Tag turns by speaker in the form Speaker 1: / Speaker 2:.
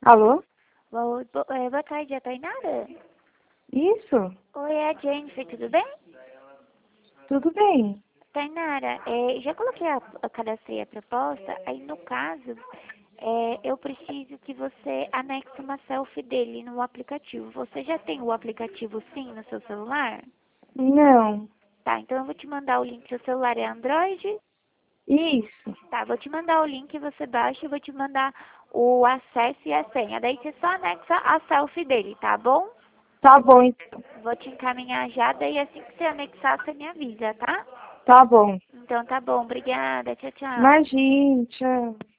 Speaker 1: Alô?
Speaker 2: Boa tarde, é a Tainara?
Speaker 1: Isso?
Speaker 2: Oi, é a Jennifer, tudo bem?
Speaker 1: Tudo bem?
Speaker 2: Tainara, já coloquei cadastrei a proposta, aí no caso, eu preciso que você anexe uma selfie dele no aplicativo. Você já tem o aplicativo sim no seu celular?
Speaker 1: Não.
Speaker 2: Tá, então eu vou te mandar o link, seu celular é Android?
Speaker 1: Isso.
Speaker 2: Tá, vou te mandar o link, você baixa e vou te mandar o acesso e a senha. Daí você só anexa a selfie dele, tá bom?
Speaker 1: Tá bom, então.
Speaker 2: Vou te encaminhar já, daí assim que você anexar, você me avisa, tá?
Speaker 1: Tá bom.
Speaker 2: Então tá bom, obrigada, tchau, tchau.
Speaker 1: Imagina, tchau.